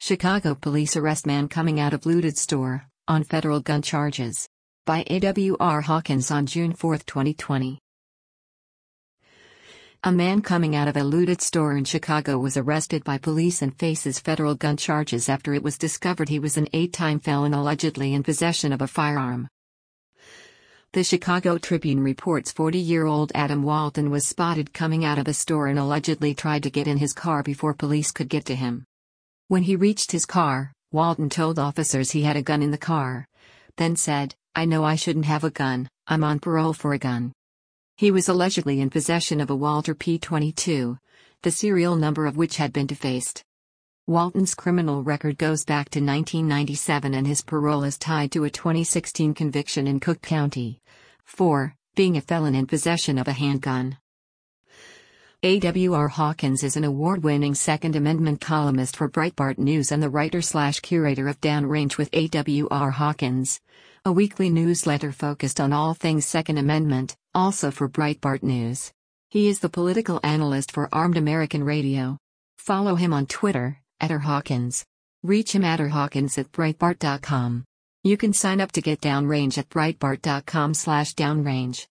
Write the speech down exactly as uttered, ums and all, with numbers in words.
Chicago police arrest man coming out of looted store, on federal gun charges. By A W R Hawkins on June fourth, twenty twenty. A man coming out of a looted store in Chicago was arrested by police and faces federal gun charges after it was discovered he was an eight-time felon allegedly in possession of a firearm. The Chicago Tribune reports forty-year-old Adam Walton was spotted coming out of a store and allegedly tried to get in his car before police could get to him. When he reached his car, Walton told officers he had a gun in the car, then said, "I know I shouldn't have a gun, I'm on parole for a gun." He was allegedly in possession of a Walther P twenty-two, the serial number of which had been defaced. Walton's criminal record goes back to nineteen ninety-seven and his parole is tied to a twenty sixteen conviction in Cook County for being a felon in possession of a handgun. A W R Hawkins is an award-winning Second Amendment columnist for Breitbart News and the writer-slash-curator of Downrange with A W R Hawkins, a weekly newsletter focused on all things Second Amendment, also for Breitbart News. He is the political analyst for Armed American Radio. Follow him on Twitter, at rhawkins. Reach him at rhawkins at breitbart dot com. You can sign up to get Downrange at breitbart dot com slash downrange.